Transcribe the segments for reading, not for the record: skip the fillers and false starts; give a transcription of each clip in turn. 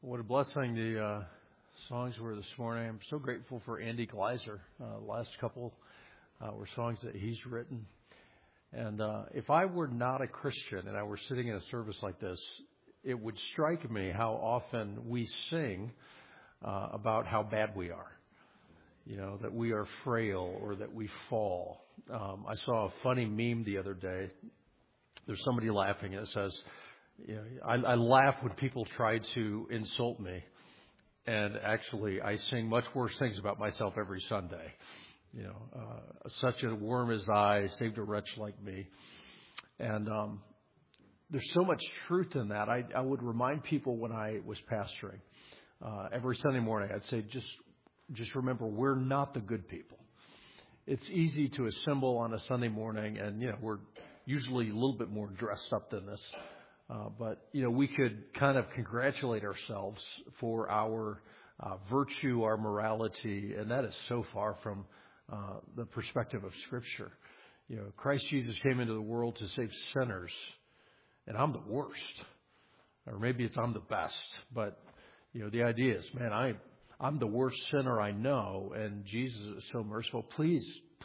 What a blessing the songs were this morning. I'm so grateful for Andy Gleiser. The last couple were songs that he's written. And if I were not a Christian and I were sitting in a service like this, it would strike me how often we sing about how bad we are. You know, that we are frail or that we fall. I saw a funny meme the other day. There's somebody laughing and it says, you know, I laugh when people try to insult me. And actually, I sing much worse things about myself every Sunday. You know, such a worm as I saved a wretch like me. And there's so much truth in that. I would remind people when I was pastoring, every Sunday morning, I'd say, just remember, we're not the good people. It's easy to assemble on a Sunday morning, and, you know, we're usually a little bit more dressed up than this. But, you know, we could kind of congratulate ourselves for our virtue, our morality, and that is so far from the perspective of Scripture. You know, Christ Jesus came into the world to save sinners, and I'm the worst. Or maybe it's I'm the best. But, you know, the idea is, man, I'm the worst sinner I know, and Jesus is so merciful. Please,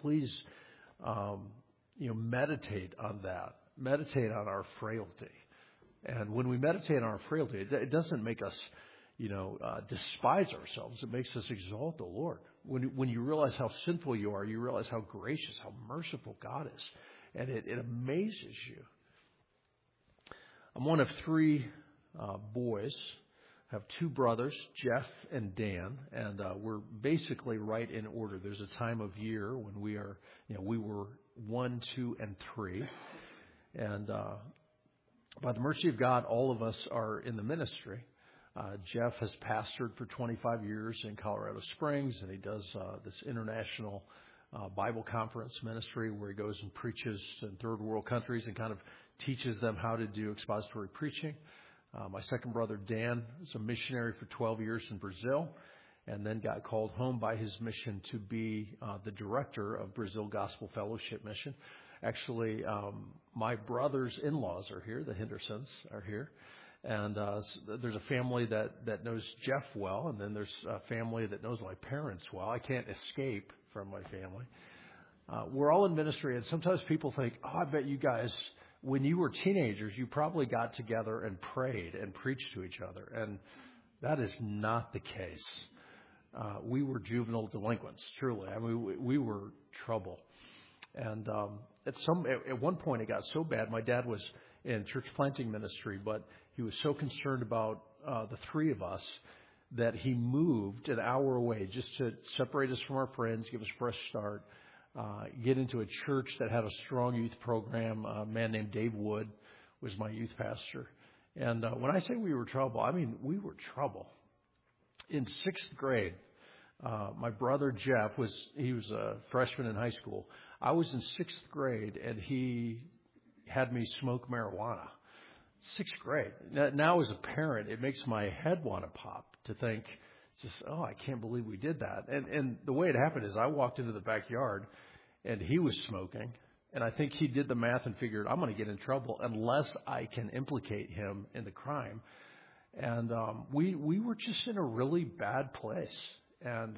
you know, meditate on that. Meditate on our frailty. And when we meditate on our frailty, it doesn't make us, you know, despise ourselves. It makes us exalt the Lord. When you realize how sinful you are, you realize how gracious, how merciful God is. And it amazes you. I'm one of three boys. I have two brothers, Jeff and Dan, and we're basically right in order. There's a time of year when we are, you know, we were 1, 2, and 3. And by the mercy of God, all of us are in the ministry. Jeff has pastored for 25 years in Colorado Springs, and he does this international Bible conference ministry where he goes and preaches in third world countries and kind of teaches them how to do expository preaching. My second brother, Dan, is a missionary for 12 years in Brazil, and then got called home by his mission to be the director of Brazil Gospel Fellowship Mission. Actually, my brother's in-laws are here. The Hendersons are here. And there's a family that knows Jeff well, and then there's a family that knows my parents well. I can't escape from my family. We're all in ministry, and sometimes people think, oh, I bet you guys, when you were teenagers, you probably got together and prayed and preached to each other. And that is not the case. We were juvenile delinquents, truly. I mean, we were trouble. And at one point, it got so bad. My dad was in church planting ministry, but he was so concerned about the three of us that he moved an hour away just to separate us from our friends, give us a fresh start, get into a church that had a strong youth program. A man named Dave Wood was my youth pastor. And when I say we were trouble, I mean we were trouble. In 6th grade, my brother Jeff was a freshman in high school. I was in 6th grade, and he had me smoke marijuana. 6th grade. Now, as a parent, it makes my head want to pop to think, I can't believe we did that. And the way it happened is I walked into the backyard, and he was smoking, and I think he did the math and figured, I'm going to get in trouble unless I can implicate him in the crime. And we were just in a really bad place. And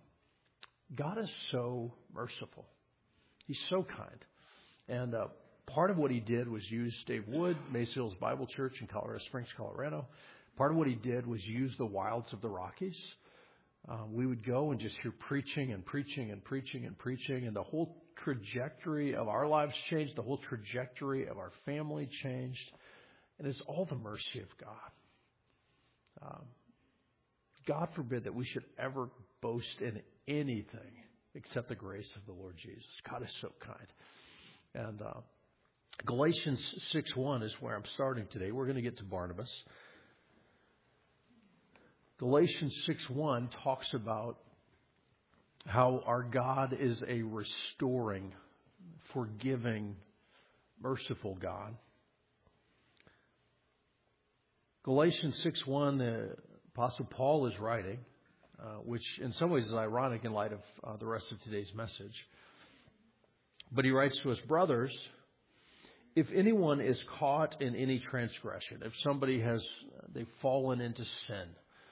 God is so merciful. He's so kind. And part of what he did was use Dave Wood, Mesa Hills Bible Church in Colorado Springs, Colorado. Part of what he did was use the wilds of the Rockies. We would go and just hear preaching and preaching and preaching and preaching, and the whole trajectory of our lives changed. The whole trajectory of our family changed. And it's all the mercy of God. God forbid that we should ever boast in anything except the grace of the Lord Jesus. God is so kind. And Galatians 6:1 is where I'm starting today. We're going to get to Barnabas. Galatians 6:1 talks about how our God is a restoring, forgiving, merciful God. Galatians 6:1, the Apostle Paul is writing, which in some ways is ironic in light of the rest of today's message. But he writes to us, brothers, if anyone is caught in any transgression, if somebody they've fallen into sin,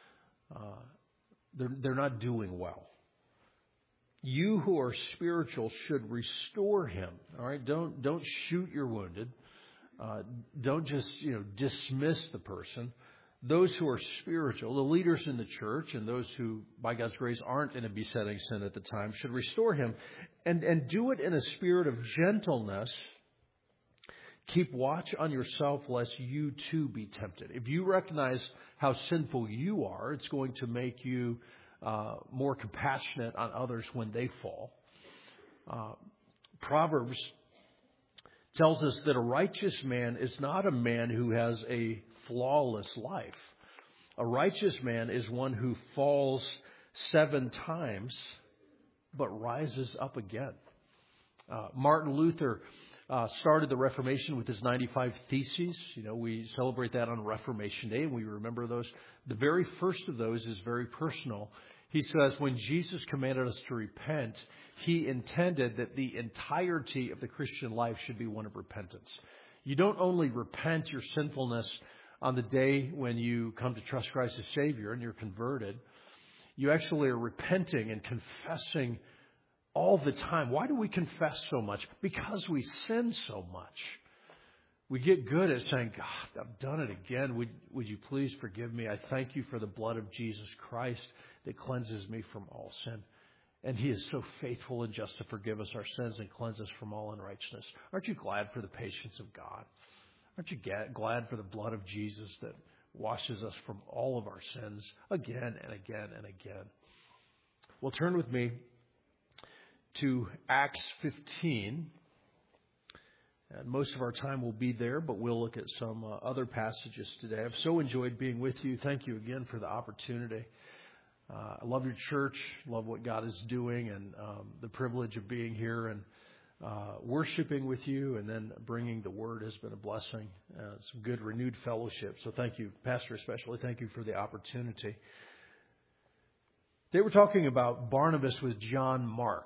they're not doing well. You who are spiritual should restore him. All right, don't shoot your wounded. Don't just dismiss the person. Those who are spiritual, the leaders in the church, and those who, by God's grace, aren't in a besetting sin at the time, should restore him, and do it in a spirit of gentleness. Keep watch on yourself, lest you too be tempted. If you recognize how sinful you are, it's going to make you more compassionate on others when they fall. Proverbs tells us that a righteous man is not a man who has a flawless life. A righteous man is one who falls 7 times but rises up again. Martin Luther started the Reformation with his 95 Theses. We celebrate that on Reformation Day, and we remember those. The very first of those is very personal. He says, when Jesus commanded us to repent, he intended that the entirety of the Christian life should be one of repentance. You don't only repent your sinfulness on the day when you come to trust Christ as Savior and you're converted. You actually are repenting and confessing all the time. Why do we confess so much? Because we sin so much. We get good at saying, God, I've done it again. Would you please forgive me? I thank you for the blood of Jesus Christ that cleanses me from all sin. And he is so faithful and just to forgive us our sins and cleanse us from all unrighteousness. Aren't you glad for the patience of God? Aren't you glad for the blood of Jesus that washes us from all of our sins again and again and again? Well, turn with me to Acts 15. And most of our time will be there, but we'll look at some other passages today. I've so enjoyed being with you. Thank you again for the opportunity. I love your church, love what God is doing, and the privilege of being here and worshiping with you, and then bringing the word has been a blessing. Some good renewed fellowship. So thank you, Pastor especially. Thank you for the opportunity. They were talking about Barnabas with John Mark.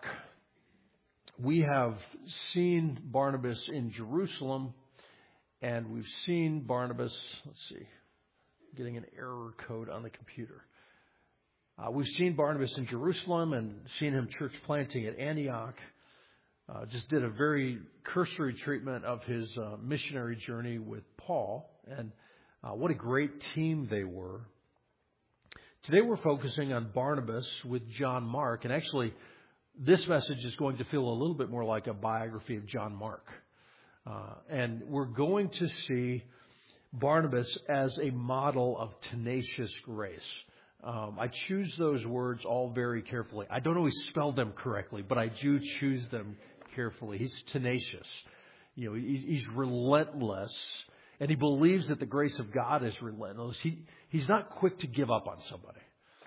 We have seen Barnabas in Jerusalem, and we've seen Barnabas, getting an error code on the computer. We've seen Barnabas in Jerusalem and seen him church planting at Antioch. Just did a very cursory treatment of his missionary journey with Paul, and what a great team they were. Today we're focusing on Barnabas with John Mark, and actually this message is going to feel a little bit more like a biography of John Mark. And we're going to see Barnabas as a model of tenacious grace. I choose those words all very carefully. I don't always spell them correctly, but I do choose them carefully. He's tenacious. He's relentless, and he believes that the grace of God is relentless. He's not quick to give up on somebody.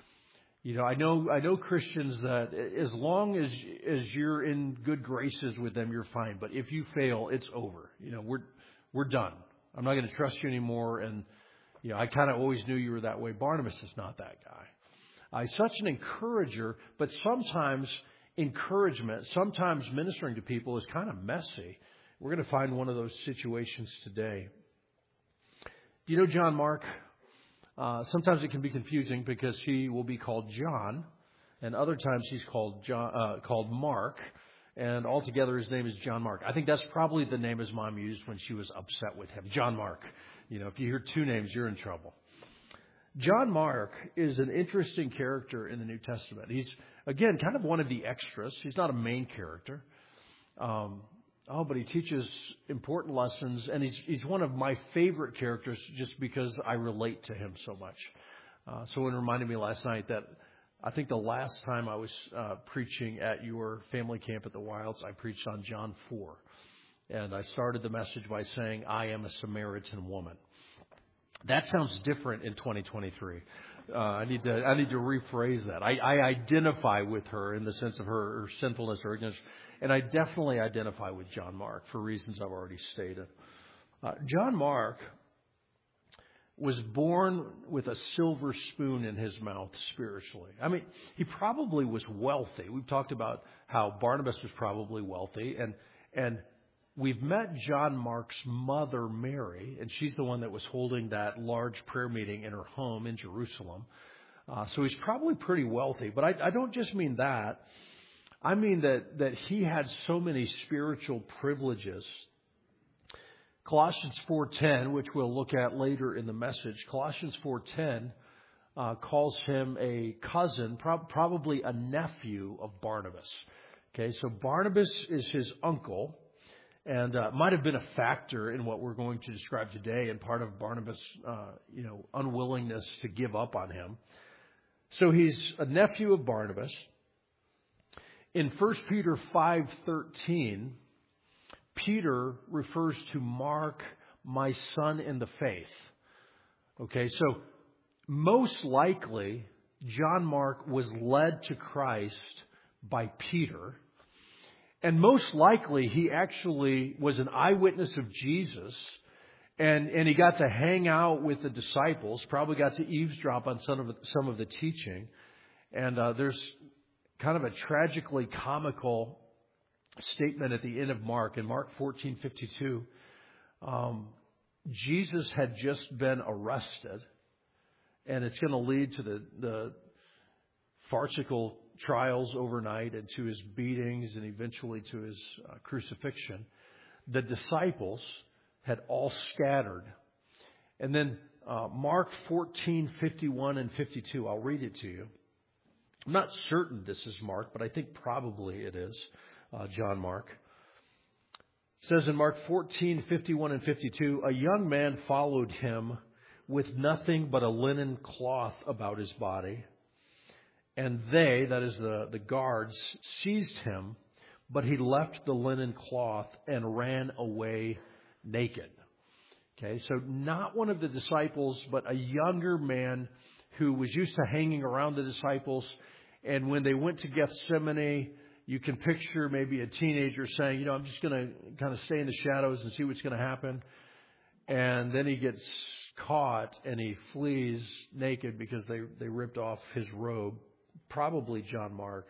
I know Christians that as long as you're in good graces with them, you're fine. But if you fail, it's over. We're done. I'm not going to trust you anymore. And I kind of always knew you were that way. Barnabas is not that guy. He's such an encourager, but sometimes encouragement, sometimes ministering to people is kind of messy. We're going to find one of those situations today. Do you know John Mark? Sometimes it can be confusing because he will be called John, and other times he's called Mark, and altogether his name is John Mark. I think that's probably the name his mom used when she was upset with him, John Mark. If you hear 2 names, you're in trouble. John Mark is an interesting character in the New Testament. He's, again, kind of one of the extras. He's not a main character. But he teaches important lessons, and he's one of my favorite characters just because I relate to him so much. So it reminded me last night that I think the last time I was preaching at your family camp at the Wilds, I preached on John 4. And I started the message by saying, I am a Samaritan woman. That sounds different in 2023. I need to rephrase that. I identify with her in the sense of her sinfulness or ignorance. And I definitely identify with John Mark for reasons I've already stated. John Mark was born with a silver spoon in his mouth spiritually. I mean, he probably was wealthy. We've talked about how Barnabas was probably wealthy. And we've met John Mark's mother, Mary, and she's the one that was holding that large prayer meeting in her home in Jerusalem. So he's probably pretty wealthy. But I don't just mean that. I mean that he had so many spiritual privileges. Colossians 4:10, which we'll look at later in the message, Colossians 4:10 calls him a cousin, probably a nephew of Barnabas. Okay, so Barnabas is his uncle, and might have been a factor in what we're going to describe today, and part of Barnabas' unwillingness to give up on him. So he's a nephew of Barnabas. In 1 Peter 5:13, Peter refers to Mark, my son in the faith. Okay, so most likely, John Mark was led to Christ by Peter. And most likely, he actually was an eyewitness of Jesus. And he got to hang out with the disciples, probably got to eavesdrop on some of the teaching. And there's kind of a tragically comical statement at the end of Mark. In Mark 14:52, Jesus had just been arrested. And it's going to lead to the farcical trials overnight and to his beatings and eventually to his crucifixion. The disciples had all scattered. And then Mark 14:51 and 52, I'll read it to you. I'm not certain this is Mark, but I think probably it is John Mark. It says in Mark 14:51 and 52, a young man followed him with nothing but a linen cloth about his body. And they, that is the guards, seized him, but he left the linen cloth and ran away naked. Okay, so not one of the disciples, but a younger man who was used to hanging around the disciples. And when they went to Gethsemane, you can picture maybe a teenager saying, I'm just going to kind of stay in the shadows and see what's going to happen. And then he gets caught and he flees naked because they ripped off his robe, probably John Mark.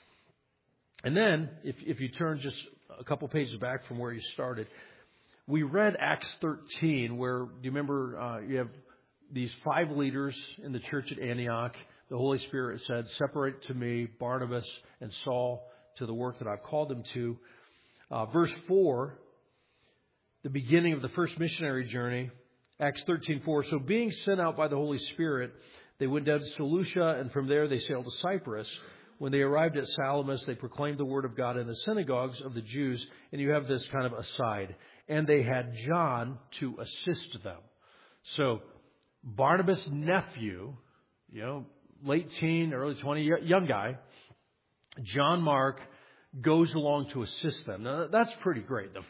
And then, if you turn just a couple pages back from where you started, we read Acts 13, where, do you remember, you have these 5 leaders in the church at Antioch. The Holy Spirit said, separate to me Barnabas and Saul to the work that I've called them to. Verse 4, the beginning of the first missionary journey, Acts 13:4. So being sent out by the Holy Spirit, they went down to Seleucia, and from there they sailed to Cyprus. When they arrived at Salamis, they proclaimed the word of God in the synagogues of the Jews. And you have this kind of aside. And they had John to assist them. So Barnabas' nephew, late teen, early 20, young guy, John Mark, goes along to assist them. Now, that's pretty great. The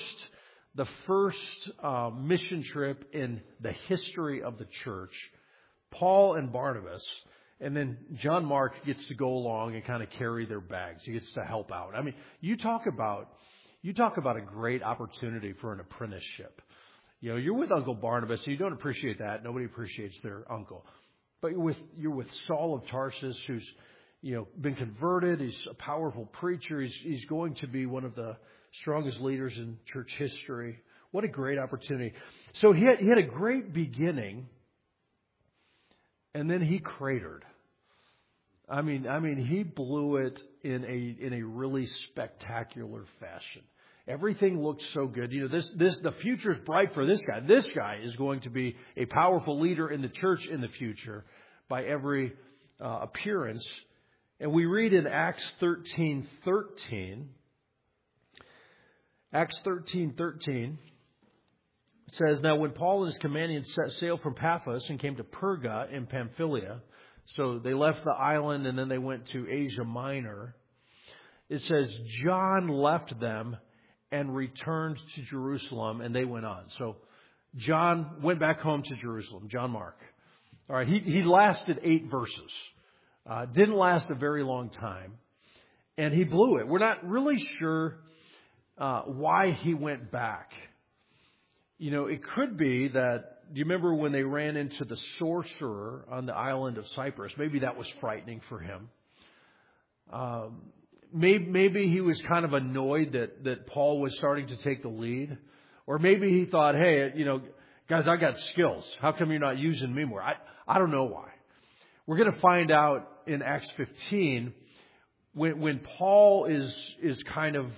first mission trip in the history of the church, Paul and Barnabas, and then John Mark gets to go along and kind of carry their bags. He gets to help out. I mean, you talk about a great opportunity for an apprenticeship. You're with Uncle Barnabas, and you don't appreciate that. Nobody appreciates their uncle. But you're with Saul of Tarsus, who's been converted. He's a powerful preacher. He's going to be one of the strongest leaders in church history. What a great opportunity. So he had a great beginning, and then he cratered. I mean, he blew it in a really spectacular fashion. Everything looked so good. The future's bright for this guy. This guy is going to be a powerful leader in the church in the future by every appearance. And we read in Acts 13:13. Acts 13:13 says, now when Paul and his companions set sail from Paphos and came to Perga in Pamphylia, so they left the island and then they went to Asia Minor. It says, John left them and returned to Jerusalem, and they went on. So John went back home to Jerusalem, John Mark. All right, he lasted 8 verses. Didn't last a very long time. And he blew it. We're not really sure why he went back. It could be that, do you remember when they ran into the sorcerer on the island of Cyprus? Maybe that was frightening for him. Maybe he was kind of annoyed that Paul was starting to take the lead. Or maybe he thought, hey, guys, I got skills. How come you're not using me more? I don't know why. We're going to find out in Acts 15 when Paul is kind of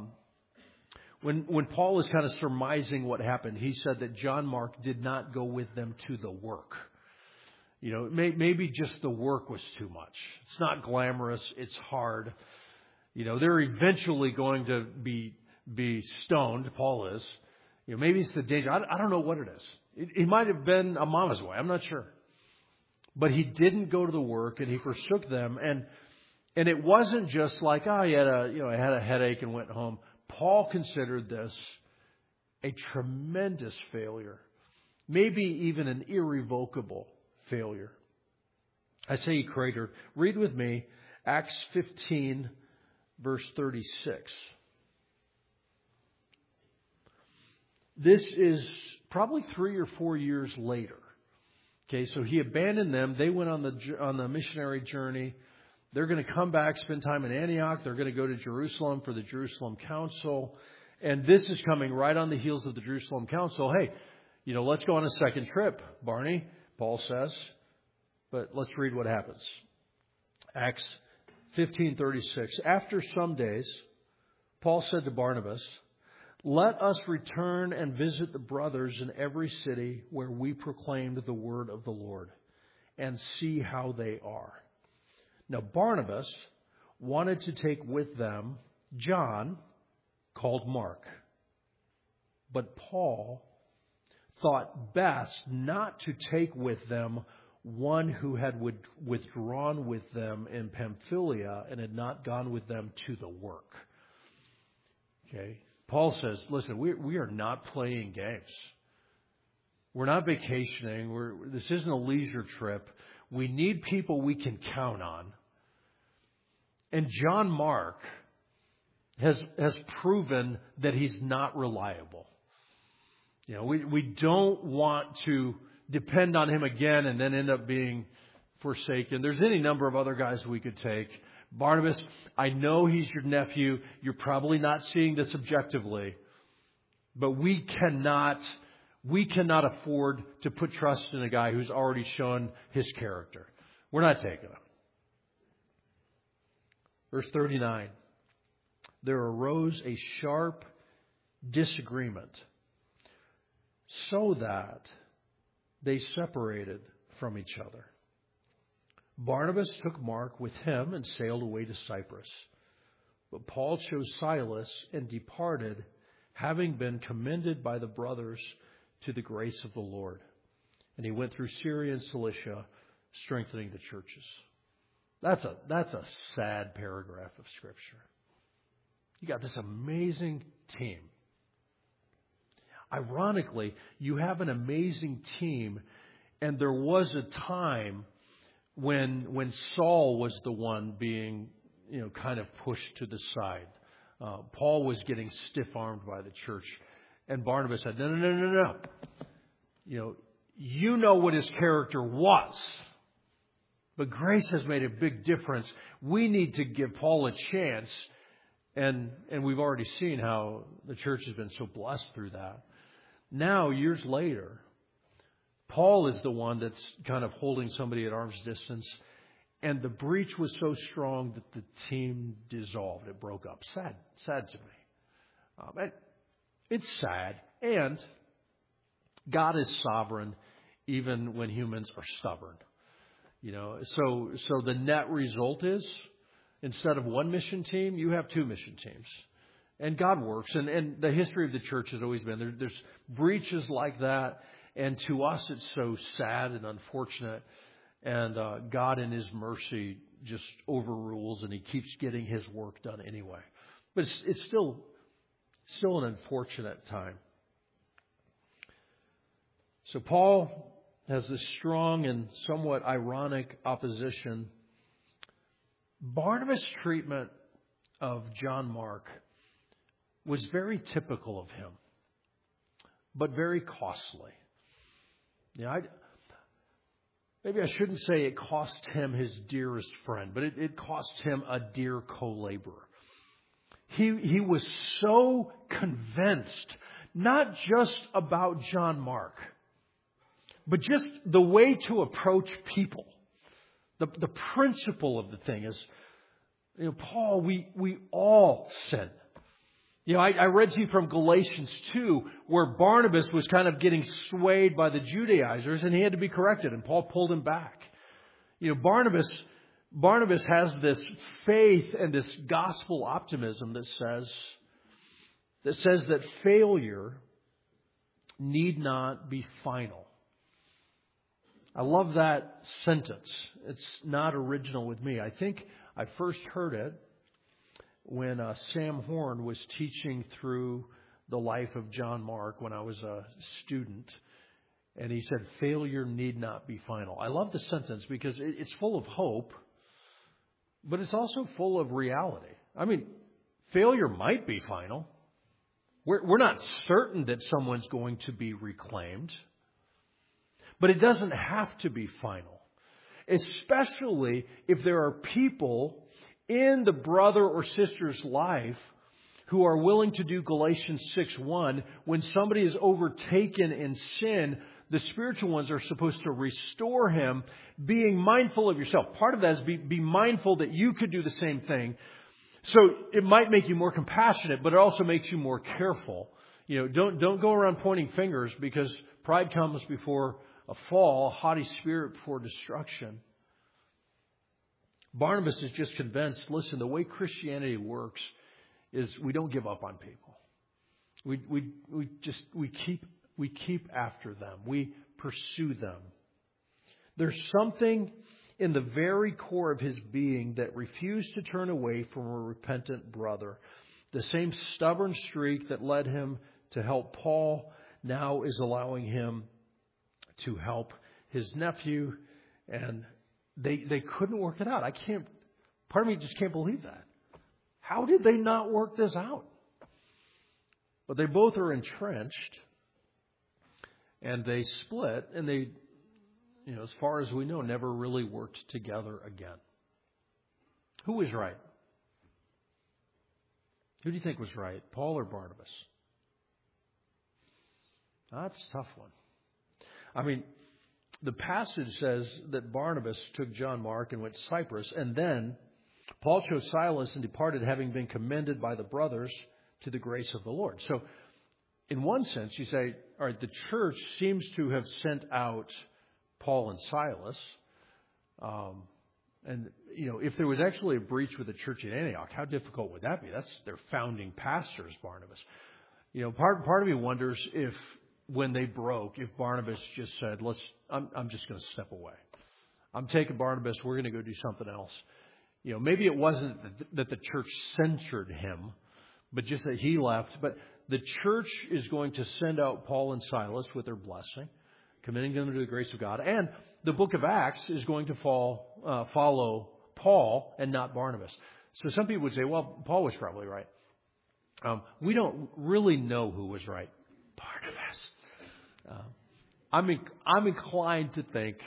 when Paul is kind of surmising what happened. He said that John Mark did not go with them to the work. You know, maybe just the work was too much. It's not glamorous. It's hard. You know, they're eventually going to be stoned. Paul is. You know, maybe it's the danger. I don't know what it is. He might have been a mama's boy. I'm not sure. But he didn't go to the work, and he forsook them. And it wasn't just like, I had a headache and went home. Paul considered this a tremendous failure, maybe even an irrevocable failure. I say he cratered. Read with me Acts 15, verse 36. This is probably 3 or 4 years later. Okay, so he abandoned them. They went on the missionary journey. They're going to come back, spend time in Antioch. They're going to go to Jerusalem for the Jerusalem Council. And this is coming right on the heels of the Jerusalem Council. Hey, you know, let's go on a second trip, Barney, Paul says. But let's read what happens. Acts 15:36. After some days, Paul said to Barnabas, "Let us return and visit the brothers in every city where we proclaimed the word of the Lord, and see how they are." Now Barnabas wanted to take with them John, called Mark. But Paul thought best not to take with them one who had withdrawn with them in Pamphylia and had not gone with them to the work. Okay. Paul says, listen, we are not playing games. We're not vacationing. This isn't a leisure trip. We need people we can count on. And John Mark has proven that he's not reliable. You know, we don't want to depend on him again and then end up being forsaken. There's any number of other guys we could take. Barnabas, I know he's your nephew. You're probably not seeing this objectively. But we cannot afford to put trust in a guy who's already shown his character. We're not taking him. Verse 39. There arose a sharp disagreement, so that they separated from each other. Barnabas took Mark with him and sailed away to Cyprus. But Paul chose Silas and departed, having been commended by the brothers to the grace of the Lord. And he went through Syria and Cilicia, strengthening the churches. That's a sad paragraph of Scripture. You got this amazing team. Ironically, you have an amazing team, and there was a time when Saul was the one being, kind of pushed to the side. Paul was getting stiff-armed by the church, and Barnabas said, No. You know what his character was. But grace has made a big difference. We need to give Paul a chance. And we've already seen how the church has been so blessed through that. Now, years later, Paul is the one that's kind of holding somebody at arm's distance. And the breach was so strong that the team dissolved. It broke up. Sad to me. It's sad. And God is sovereign even when humans are stubborn. So the net result is, instead of one mission team, you have two mission teams. And God works. And the history of the church has always been, there's breaches like that. And to us, it's so sad and unfortunate. And God in His mercy just overrules, and He keeps getting His work done anyway. But it's still an unfortunate time. So Paul has this strong and somewhat ironic opposition. Barnabas' treatment of John Mark was very typical of him, but very costly. Maybe I shouldn't say it cost him his dearest friend, but it cost him a dear co-laborer. He was so convinced, not just about John Mark, but just the way to approach people. The principle of the thing is, Paul, we all sin. I read to you from Galatians 2, where Barnabas was kind of getting swayed by the Judaizers, and he had to be corrected, and Paul pulled him back. Barnabas has this faith and this gospel optimism that says that failure need not be final. I love that sentence. It's not original with me. I think I first heard it when Sam Horn was teaching through the life of John Mark when I was a student. And he said, failure need not be final. I love the sentence because it's full of hope, but it's also full of reality. I mean, failure might be final. We're not certain that someone's going to be reclaimed, but it doesn't have to be final, especially if there are people in the brother or sister's life who are willing to do Galatians 6:1. When somebody is overtaken in sin, the spiritual ones are supposed to restore him, being mindful of yourself. Part of that is be mindful that you could do the same thing. So it might make you more compassionate, but it also makes you more careful. Don't go around pointing fingers, because pride comes before a fall, a haughty spirit before destruction. Barnabas is just convinced, listen, the way Christianity works is we don't give up on people. We keep after them. We pursue them. There's something in the very core of his being that refused to turn away from a repentant brother. The same stubborn streak that led him to help Paul now is allowing him to help his nephew, and they couldn't work it out. Part of me just can't believe that. How did they not work this out? But they both are entrenched, and they split, and they, as far as we know, never really worked together again. Who was right? Who do you think was right, Paul or Barnabas? That's a tough one. I mean, the passage says that Barnabas took John Mark and went to Cyprus, and then Paul chose Silas and departed, having been commended by the brothers to the grace of the Lord. So, in one sense, you say, all right, the church seems to have sent out Paul and Silas. And if there was actually a breach with the church at Antioch, how difficult would that be? That's their founding pastors, Barnabas. Part of me wonders if, when they broke, if Barnabas just said, I'm just going to step away. I'm taking Barnabas. We're going to go do something else. Maybe it wasn't that the church censured him, but just that he left. But the church is going to send out Paul and Silas with their blessing, commending them to the grace of God. And the book of Acts is going to follow Paul and not Barnabas. So some people would say, well, Paul was probably right. We don't really know who was right. Barnabas. I'm inclined to think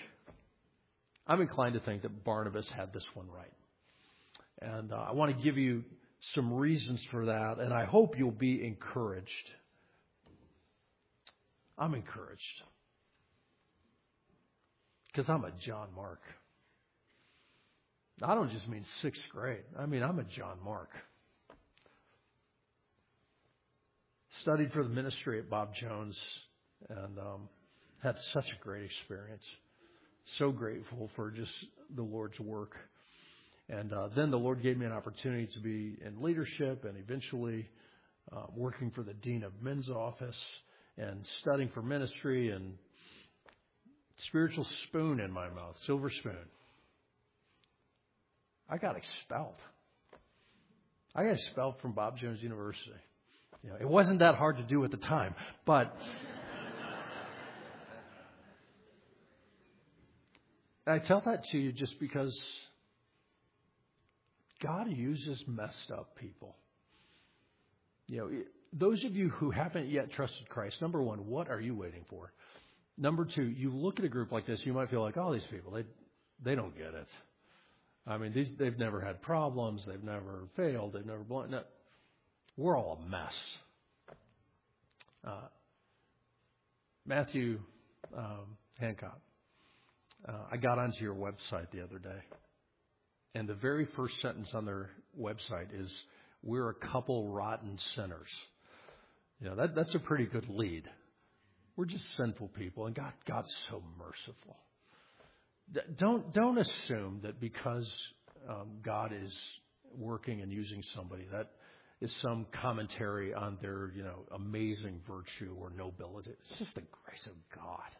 that Barnabas had this one right. And I want to give you some reasons for that, and I hope you'll be encouraged. I'm encouraged because I'm a John Mark. I don't just mean sixth grade. I mean, I'm a John Mark. Studied for the ministry at Bob Jones and had such a great experience. So grateful for just the Lord's work. And then the Lord gave me an opportunity to be in leadership and eventually working for the Dean of Men's office and studying for ministry, and spiritual spoon in my mouth, silver spoon. I got expelled. I got expelled from Bob Jones University. It wasn't that hard to do at the time, but I tell that to you just because God uses messed up people. Those of you who haven't yet trusted Christ, number one, what are you waiting for? Number two, you look at a group like this, you might feel like, oh, these people, they don't get it. I mean, they've never had problems. They've never failed. They've never blown. No, we're all a mess. Matthew Hancock I got onto your website the other day, and the very first sentence on their website is, "We're a couple rotten sinners." That's a pretty good lead. We're just sinful people, and God's so merciful. Don't assume that because God is working and using somebody, that is some commentary on their amazing virtue or nobility. It's just the grace of God.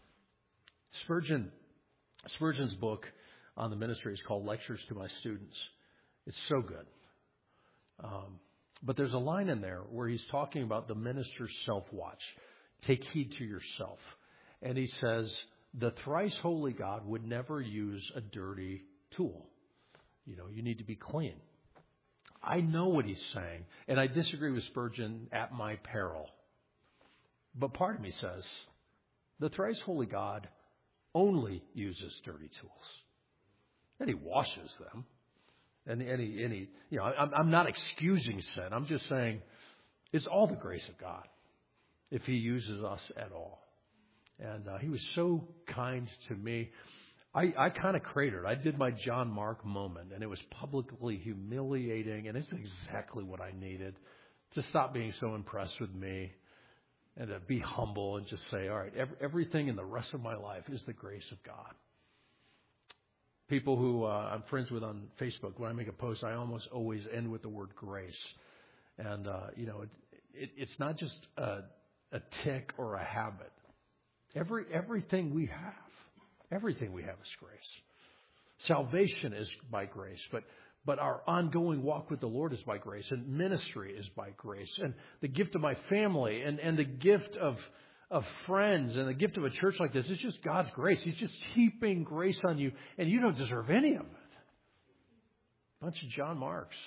Spurgeon's book on the ministry is called Lectures to My Students. It's so good. But there's a line in there where he's talking about the minister's self-watch. Take heed to yourself. And he says, the thrice holy God would never use a dirty tool. You need to be clean. I know what he's saying, and I disagree with Spurgeon at my peril. But part of me says, the thrice holy God only uses dirty tools. And he washes them. And I'm not excusing sin. I'm just saying it's all the grace of God if he uses us at all. And he was so kind to me. I kind of cratered. I did my John Mark moment, and it was publicly humiliating, and it's exactly what I needed to stop being so impressed with me and to be humble and just say, all right, everything in the rest of my life is the grace of God. People who I'm friends with on Facebook, when I make a post, I almost always end with the word grace. And, it's not just a tick or a habit. Everything we have is grace. Salvation is by grace, but our ongoing walk with the Lord is by grace, and ministry is by grace, and the gift of my family and the gift of friends and the gift of a church like this is just God's grace. He's just heaping grace on you, and you don't deserve any of it. Bunch of John Marks.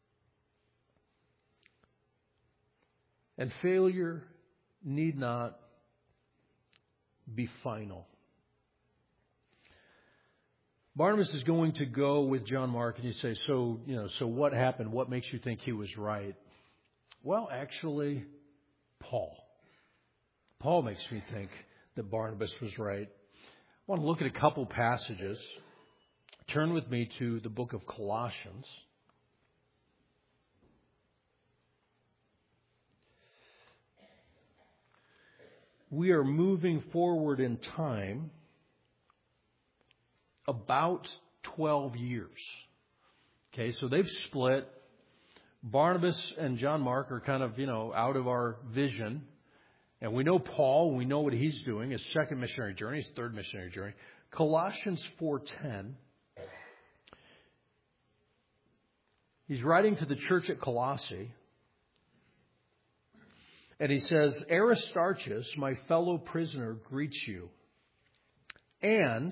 And failure need not be final. Barnabas is going to go with John Mark, and you say, so what happened? What makes you think he was right? Well, actually, Paul. Paul makes me think that Barnabas was right. I want to look at a couple passages. Turn with me to the book of Colossians. We are moving forward in time about 12 years. Okay, so they've split. Barnabas and John Mark are kind of, out of our vision. And we know Paul, we know what he's doing, his second missionary journey, his third missionary journey. Colossians 4:10. He's writing to the church at Colossae. And he says, Aristarchus, my fellow prisoner, greets you. And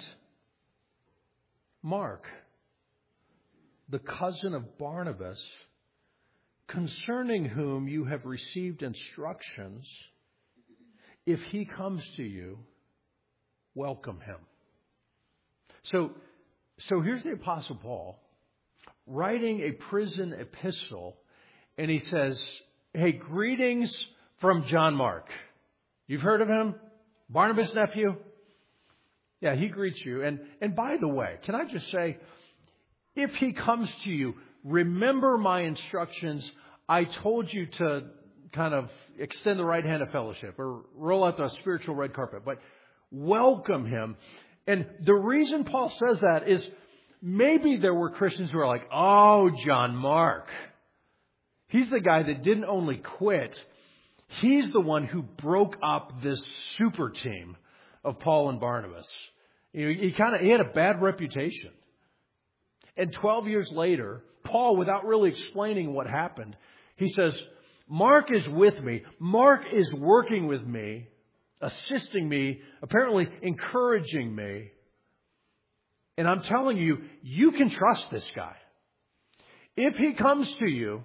Mark, the cousin of Barnabas, concerning whom you have received instructions, if he comes to you, welcome him. So here's the Apostle Paul writing a prison epistle, and he says, hey, greetings from John Mark. You've heard of him? Barnabas' nephew? Yeah, he greets you. And by the way, can I just say, if he comes to you, remember my instructions. I told you to kind of extend the right hand of fellowship or roll out the spiritual red carpet, but welcome him. And the reason Paul says that is maybe there were Christians who are like, oh, John Mark. He's the guy that didn't only quit. He's the one who broke up this super team of Paul and Barnabas. He had a bad reputation. And 12 years later, Paul, without really explaining what happened, he says, Mark is with me. Mark is working with me, assisting me, apparently encouraging me. And I'm telling you, you can trust this guy. If he comes to you,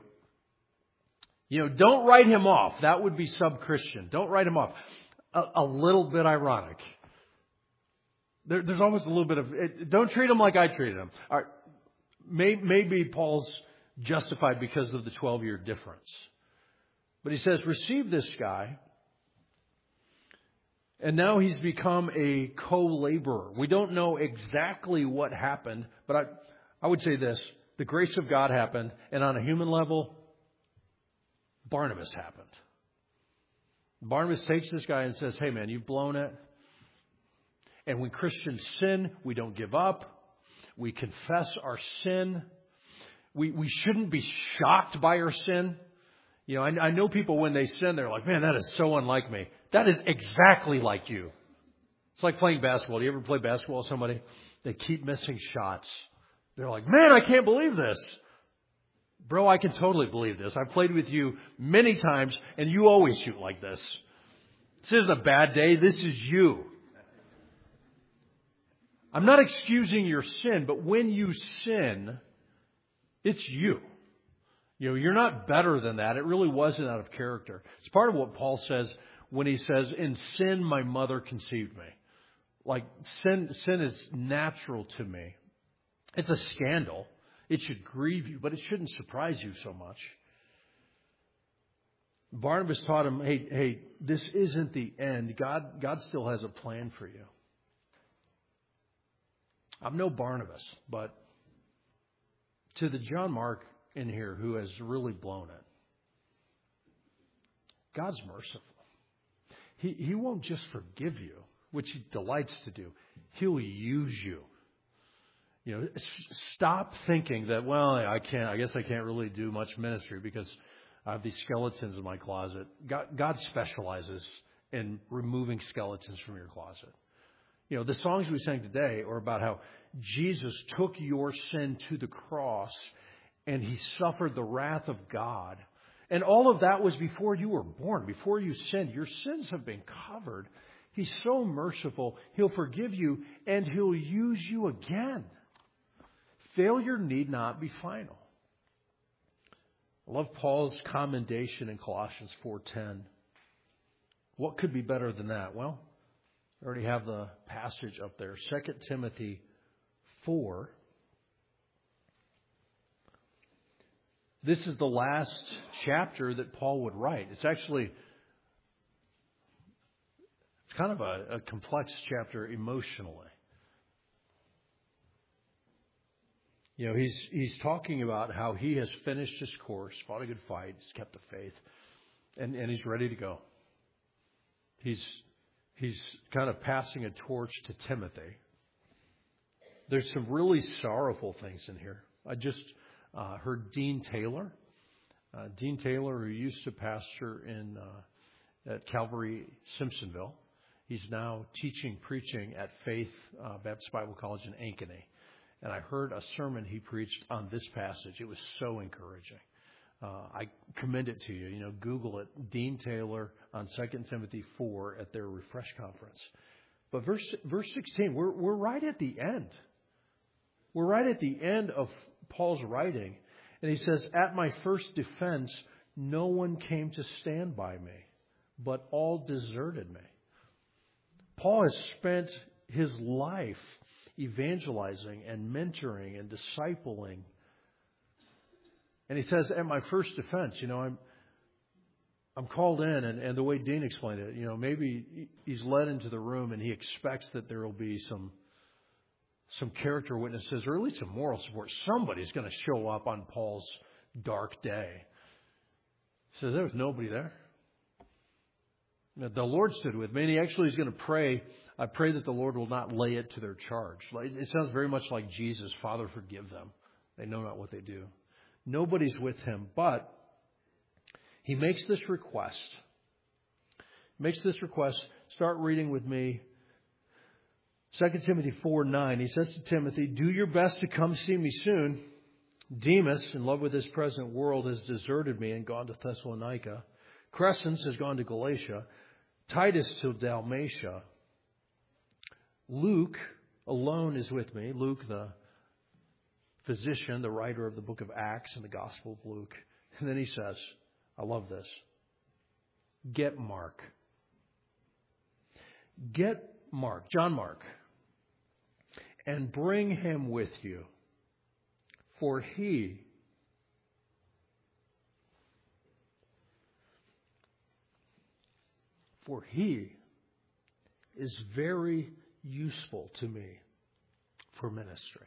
don't write him off. That would be sub-Christian. Don't write him off. A little bit ironic. There's almost a little bit of, don't treat him like I treated him. All right. Maybe Paul's justified because of the 12-year difference. But he says, receive this guy. And now he's become a co-laborer. We don't know exactly what happened, but I would say this. The grace of God happened, and on a human level, Barnabas happened. Barnabas takes this guy and says, hey man, you've blown it. And when Christians sin, we don't give up. We confess our sin. We shouldn't be shocked by our sin. You know, I know people when they sin, they're like, man, that is so unlike me. That is exactly like you. It's like playing basketball. Do you ever play basketball with somebody? They keep missing shots. They're like, man, I can't believe this. Bro, I can totally believe this. I've played with you many times, and you always shoot like this. This isn't a bad day. This is you. I'm not excusing your sin, but when you sin, it's you. You know, you're not better than that. It really wasn't out of character. It's part of what Paul says when he says, in sin, my mother conceived me. Like, sin is natural to me. It's a scandal. It should grieve you, but it shouldn't surprise you so much. Barnabas taught him, hey, this isn't the end. God still has a plan for you. I'm no Barnabas, but to the John Mark in here who has really blown it, God's merciful. He won't just forgive you, which He delights to do. He'll use you. You know, stop thinking that, well, I guess I can't really do much ministry because I have these skeletons in my closet. God specializes in removing skeletons from your closet. You know, the songs we sang today are about how Jesus took your sin to the cross and He suffered the wrath of God. And all of that was before you were born, before you sinned. Your sins have been covered. He's so merciful. He'll forgive you and He'll use you again. Failure need not be final. I love Paul's commendation in Colossians 4:10. What could be better than that? Well, I already have the passage up there. 2 Timothy 4. This is the last chapter that Paul would write. It's kind of a complex chapter emotionally. You know, he's talking about how he has finished his course, fought a good fight, he's kept the faith, and he's ready to go. He's kind of passing a torch to Timothy. There's some really sorrowful things in here. I just heard Dean Taylor. Dean Taylor, who used to pastor at Calvary Simpsonville. He's now preaching at Faith Baptist Bible College in Ankeny. And I heard a sermon he preached on this passage. It was so encouraging. I commend it to you. You know, Google it. Dean Taylor on 2 Timothy 4 at their Refresh conference. But verse 16, we're right at the end. We're right at the end of Paul's writing. And he says, at my first defense, no one came to stand by me, but all deserted me. Paul has spent his life evangelizing and mentoring and discipling. And he says, at my first defense, you know, I'm called in, and the way Dean explained it, you know, maybe he's led into the room and he expects that there will be some character witnesses or at least some moral support. Somebody's going to show up on Paul's dark day. So there was nobody there. The Lord stood with me, and he actually is going to pray. I pray that the Lord will not lay it to their charge. It sounds very much like Jesus. Father, forgive them. They know not what they do. Nobody's with him, but he makes this request. Start reading with me. 2 Timothy 4:9. He says to Timothy, do your best to come see me soon. Demas, in love with this present world, has deserted me and gone to Thessalonica. Crescens has gone to Galatia. Titus to Dalmatia. Luke alone is with me. Luke, the physician, the writer of the book of Acts and the Gospel of Luke. And then he says, I love this. Get Mark. Get Mark, John Mark, and bring him with you. For he is very useful to me for ministry.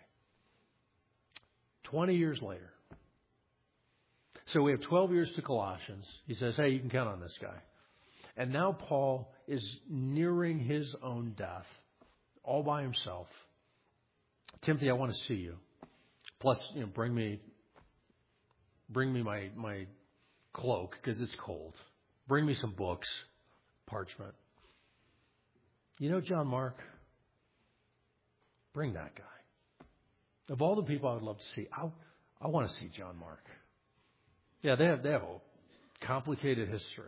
20 years later. So we have 12 years to Colossians. He says, hey, you can count on this guy. And now Paul is nearing his own death, all by himself. Timothy, I want to see you. Plus, bring me my cloak because it's cold. Bring me some books, parchment. John Mark, bring that guy. Of all the people I would love to see, I want to see John Mark. Yeah, they have a complicated history.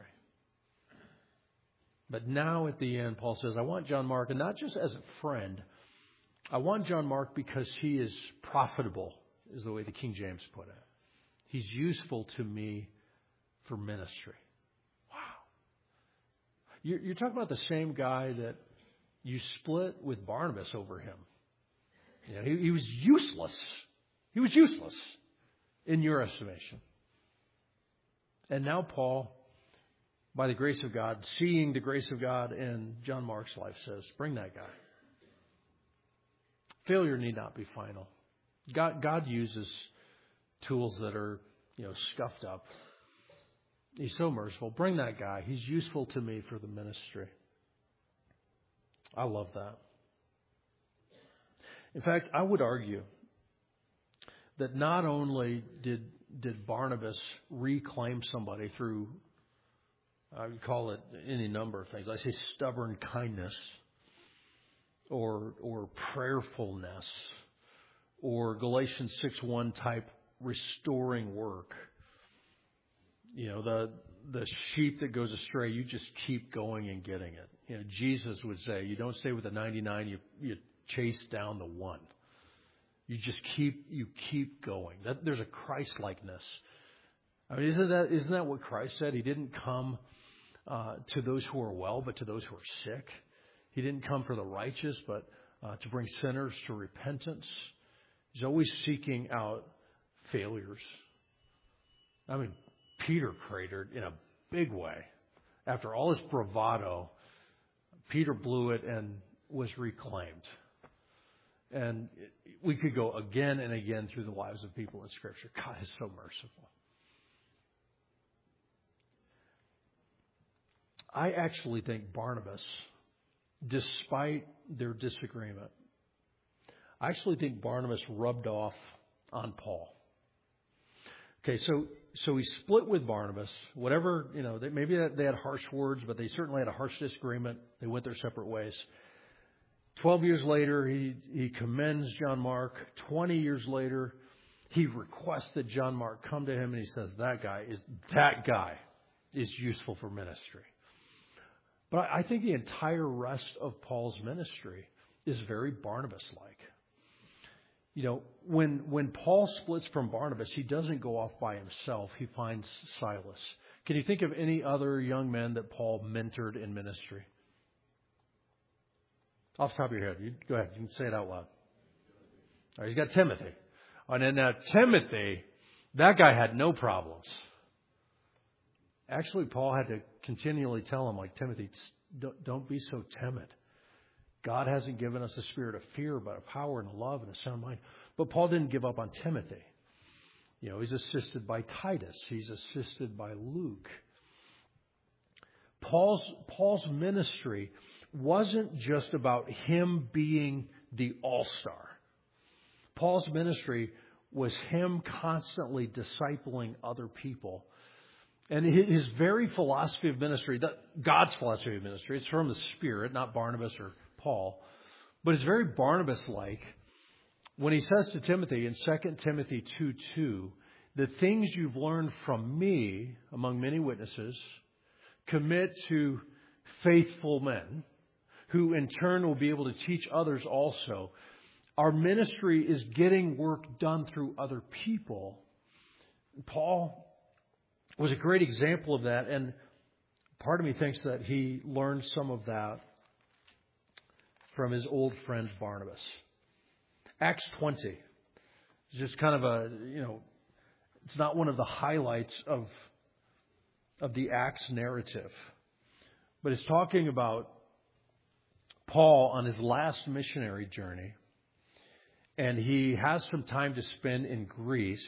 But now at the end, Paul says, I want John Mark, and not just as a friend. I want John Mark because he is profitable, is the way the King James put it. He's useful to me for ministry. Wow. You're talking about the same guy that you split with Barnabas over him. He was useless. He was useless in your estimation. And now Paul, by the grace of God, seeing the grace of God in John Mark's life, says, bring that guy. Failure need not be final. God uses tools that are, scuffed up. He's so merciful. Bring that guy. He's useful to me for the ministry. I love that. In fact, I would argue that not only did Barnabas reclaim somebody through, I would call it any number of things. I say stubborn kindness or prayerfulness or Galatians 6:1 type restoring work. The sheep that goes astray, you just keep going and getting it. Jesus would say, you don't stay with the 99, you chase down the one. You just keep going. There's a Christ-likeness. I mean, isn't that what Christ said? He didn't come to those who are well, but to those who are sick. He didn't come for the righteous, but to bring sinners to repentance. He's always seeking out failures. I mean, Peter cratered in a big way. After all his bravado, Peter blew it and was reclaimed. And we could go again and again through the lives of people in Scripture. God is so merciful. I actually think Barnabas, despite their disagreement, I actually think Barnabas rubbed off on Paul. Okay, so he split with Barnabas. Whatever, maybe they had harsh words, but they certainly had a harsh disagreement. They went their separate ways. 12 years later, he commends John Mark. 20 years later, he requests that John Mark come to him, and he says, that guy is useful for ministry. But I think the entire rest of Paul's ministry is very Barnabas-like. When Paul splits from Barnabas, he doesn't go off by himself. He finds Silas. Can you think of any other young men that Paul mentored in ministry? Off the top of your head, go ahead. You can say it out loud. All right, he's got Timothy. And then Timothy, that guy had no problems. Actually, Paul had to continually tell him, Timothy, don't be so timid. God hasn't given us a spirit of fear, but a power and a love and a sound mind. But Paul didn't give up on Timothy. He's assisted by Titus. He's assisted by Luke. Paul's ministry wasn't just about him being the all-star. Paul's ministry was him constantly discipling other people. And his very philosophy of ministry, God's philosophy of ministry, it's from the Spirit, not Barnabas or Paul, but it's very Barnabas-like when he says to Timothy in 2 Timothy 2:2, the things you've learned from me among many witnesses, commit to faithful men who in turn will be able to teach others also. Our ministry is getting work done through other people. Paul was a great example of that, and part of me thinks that he learned some of that from his old friend Barnabas. Acts 20 is just kind of it's not one of the highlights of the Acts narrative, but it's talking about Paul on his last missionary journey, and he has some time to spend in Greece.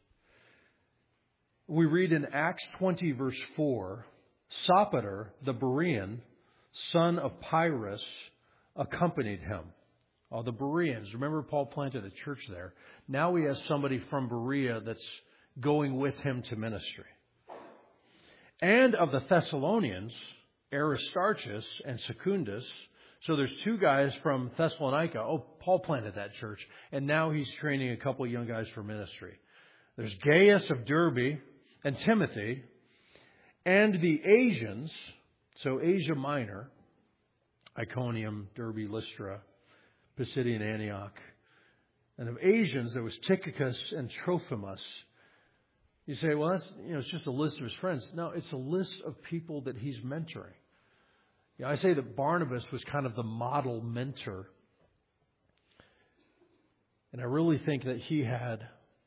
We read in Acts 20, verse 4, Sopater, the Berean, son of Pyrrhus, accompanied him. Oh, the Bereans. Remember, Paul planted a church there. Now he has somebody from Berea that's going with him to ministry. And of the Thessalonians, Aristarchus and Secundus. So there's two guys from Thessalonica. Oh, Paul planted that church. And now he's training a couple of young guys for ministry. There's Gaius of Derbe and Timothy. And the Asians, so Asia Minor, Iconium, Derbe, Lystra, Pisidian Antioch. And of Asians, there was Tychicus and Trophimus. You say, well, that's, it's just a list of his friends. No, it's a list of people that he's mentoring. I say that Barnabas was kind of the model mentor. And I really think that he had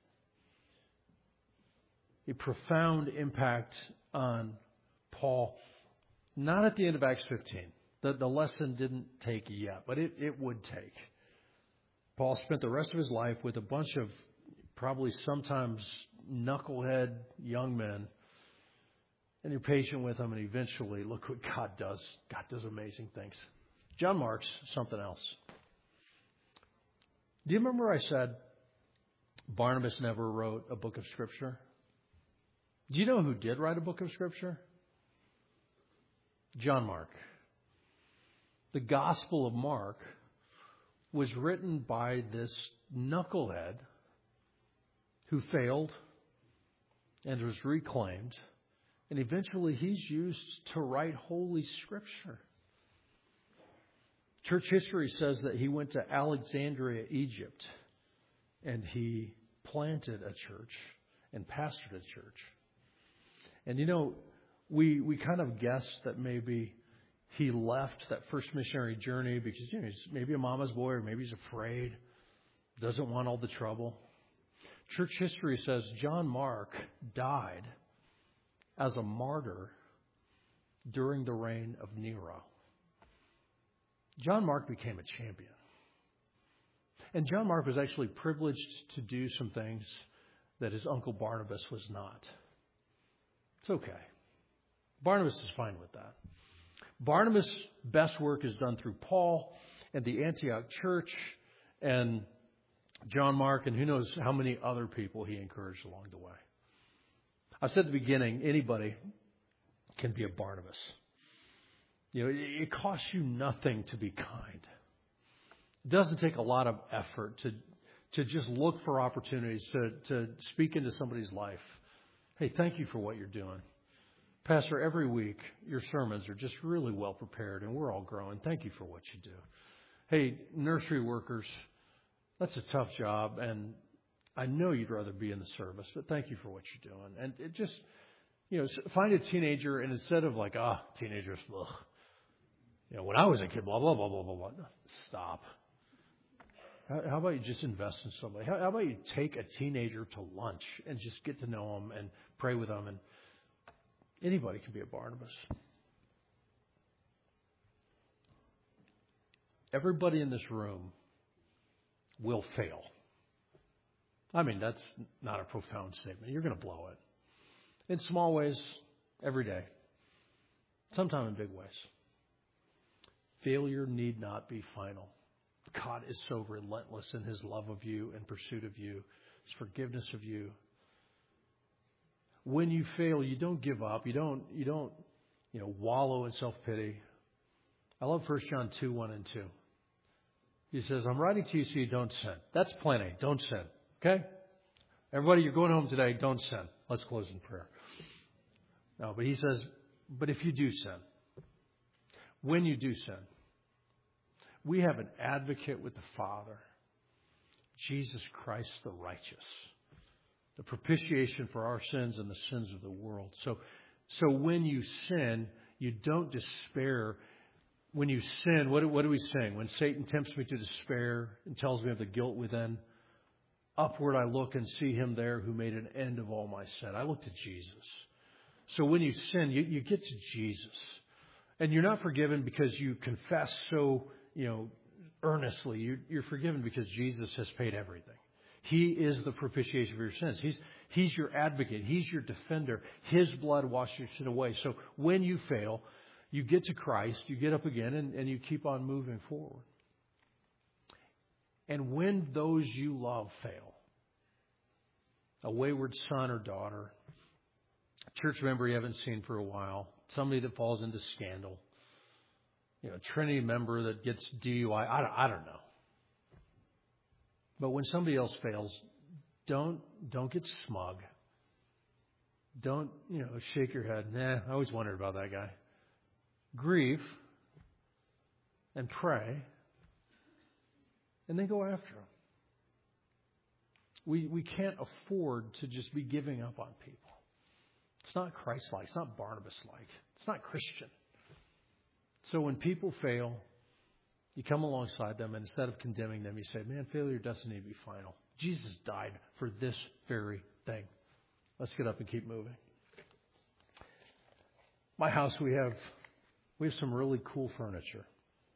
a profound impact on Paul. Not at the end of Acts 15. The lesson didn't take yet, but it would take. Paul spent the rest of his life with a bunch of probably sometimes knucklehead young men. And you're patient with them, and eventually, look what God does. God does amazing things. John Mark's something else. Do you remember I said Barnabas never wrote a book of Scripture? Do you know who did write a book of Scripture? John Mark. The Gospel of Mark was written by this knucklehead who failed and was reclaimed. And eventually he's used to write Holy Scripture. Church history says that he went to Alexandria, Egypt, and he planted a church and pastored a church. And we kind of guessed that maybe he left that first missionary journey because he's maybe a mama's boy, or maybe he's afraid, doesn't want all the trouble. Church history says John Mark died as a martyr during the reign of Nero. John Mark became a champion. And John Mark was actually privileged to do some things that his uncle Barnabas was not. It's okay. Barnabas is fine with that. Barnabas' best work is done through Paul and the Antioch church and John Mark, and who knows how many other people he encouraged along the way. I said at the beginning, anybody can be a Barnabas. It costs you nothing to be kind. It doesn't take a lot of effort to just look for opportunities to speak into somebody's life. Hey, thank you for what you're doing. Pastor, every week your sermons are just really well prepared and we're all growing. Thank you for what you do. Hey, nursery workers, that's a tough job, and I know you'd rather be in the service, but thank you for what you're doing. And it just, find a teenager, and instead of like, teenagers, ugh. When I was a kid, blah, blah, blah, blah, blah, blah. Stop. How about you just invest in somebody? How about you take a teenager to lunch and just get to know them and pray with them? And anybody can be a Barnabas. Everybody in this room will fail. I mean, that's not a profound statement. You're going to blow it. In small ways, every day. Sometimes in big ways. Failure need not be final. God is so relentless in His love of you and pursuit of you, His forgiveness of you. When you fail, you don't give up. You don't wallow in self-pity. I love 1 John 2, 1 and 2. He says, I'm writing to you so you don't sin. That's plan A. Don't sin. Okay? Everybody, you're going home today. Don't sin. Let's close in prayer. No, but he says, but if you do sin, when you do sin, we have an advocate with the Father, Jesus Christ the righteous, the propitiation for our sins and the sins of the world. So when you sin, you don't despair. When you sin, what do we sing? When Satan tempts me to despair and tells me of the guilt within, upward I look and see Him there who made an end of all my sin. I look to Jesus. So when you sin, you get to Jesus. And you're not forgiven because you confess so earnestly, you're forgiven because Jesus has paid everything. He is the propitiation for your sins. He's your advocate. He's your defender. His blood washes your sin away. So when you fail, you get to Christ, you get up again, and you keep on moving forward. And when those you love fail, a wayward son or daughter, a church member you haven't seen for a while, somebody that falls into scandal, a Trinity member that gets DUI, I don't know. But when somebody else fails, don't get smug. Don't, shake your head. Nah, I always wondered about that guy. Grieve and pray, and then go after him. We can't afford to just be giving up on people. It's not Christ-like. It's not Barnabas-like. It's not Christian. So when people fail, you come alongside them, and instead of condemning them, you say, man, failure doesn't need to be final. Jesus died for this very thing. Let's get up and keep moving. My house, we have some really cool furniture.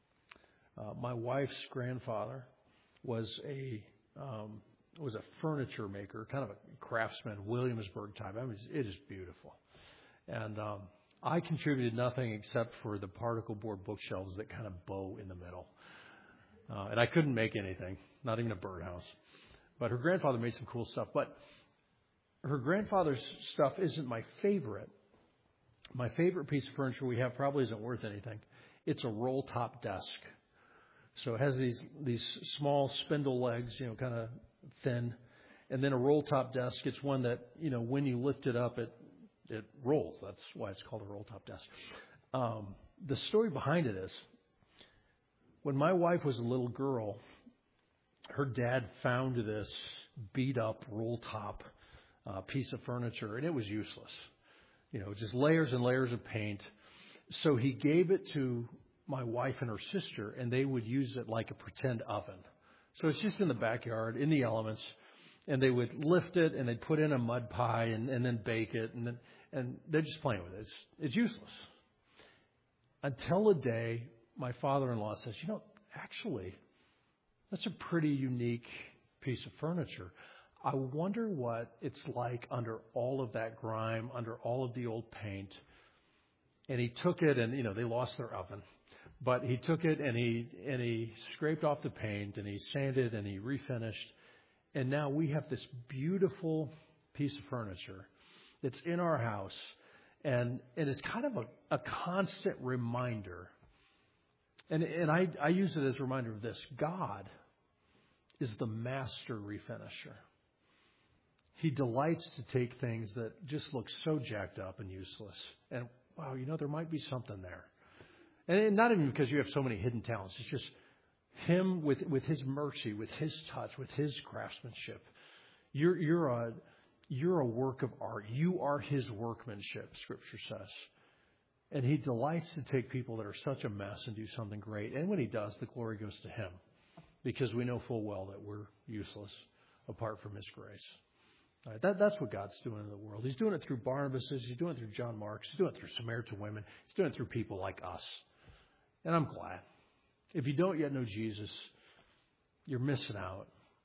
My wife's grandfather was a furniture maker, kind of a craftsman, Williamsburg type. I mean, it is beautiful. And I contributed nothing except for the particle board bookshelves that kind of bow in the middle. And I couldn't make anything, not even a birdhouse. But her grandfather made some cool stuff. But her grandfather's stuff isn't my favorite. My favorite piece of furniture we have probably isn't worth anything. It's a roll-top desk. So it has these small spindle legs, kind of thin. And then a roll-top desk. It's one that, when you lift it up, it rolls. That's why it's called a roll-top desk. The story behind it is, when my wife was a little girl, her dad found this beat-up roll-top piece of furniture, and it was useless. Just layers and layers of paint. So he gave it to my wife and her sister, and they would use it like a pretend oven. So it's just in the backyard, in the elements, and they would lift it, and they'd put in a mud pie, and then bake it, and they're just playing with it. It's useless. Until a day, my father-in-law says, actually, that's a pretty unique piece of furniture. I wonder what it's like under all of that grime, under all of the old paint. And he took it, and, they lost their oven. But he took it, and he scraped off the paint, and he sanded, and he refinished. And now we have this beautiful piece of furniture that's in our house. And it's kind of a constant reminder. And I use it as a reminder of this. God is the master refinisher. He delights to take things that just look so jacked up and useless. And, wow, there might be something there. And not even because you have so many hidden talents. It's just Him with His mercy, with His touch, with His craftsmanship. You're a work of art. You are His workmanship, Scripture says. And He delights to take people that are such a mess and do something great. And when He does, the glory goes to Him. Because we know full well that we're useless apart from His grace. All right, that's what God's doing in the world. He's doing it through Barnabas. He's doing it through John Marks. He's doing it through Samaritan women. He's doing it through people like us. And I'm glad. If you don't yet know Jesus, you're missing out.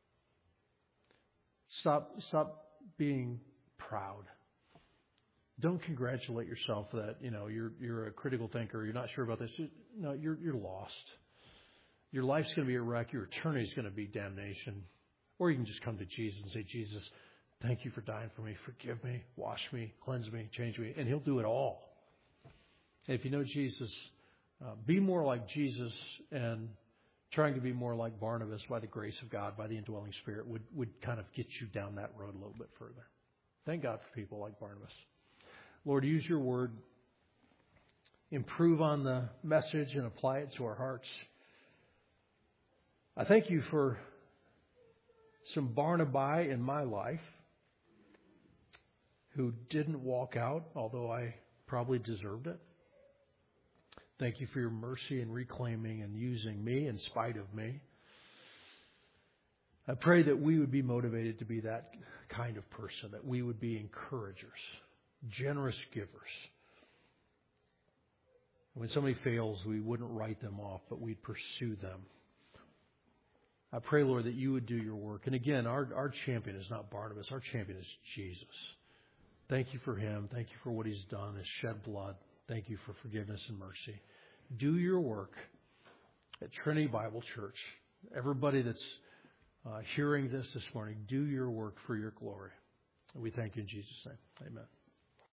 Stop being proud. Don't congratulate yourself that, you're a critical thinker. You're not sure about this. No, you're lost. Your life's going to be a wreck. Your eternity is going to be damnation. Or you can just come to Jesus and say, Jesus, thank you for dying for me. Forgive me, wash me, cleanse me, change me. And He'll do it all. And if you know Jesus, be more like Jesus, and trying to be more like Barnabas by the grace of God, by the indwelling Spirit, would kind of get you down that road a little bit further. Thank God for people like Barnabas. Lord, use your word. Improve on the message and apply it to our hearts. I thank you for some Barnabai in my life who didn't walk out, although I probably deserved it. Thank you for your mercy in reclaiming and using me in spite of me. I pray that we would be motivated to be that kind of person, that we would be encouragers, generous givers, When somebody fails, we wouldn't write them off, but we'd pursue them. I pray, Lord, that you would do your work. And again, our champion is not Barnabas. Our champion is Jesus. Thank you for him. Thank you for what he's done, his shed blood. Thank you for forgiveness and mercy. Do your work at Trinity Bible Church. Everybody that's hearing this morning, do your work for your glory. And we thank you in Jesus' name. Amen.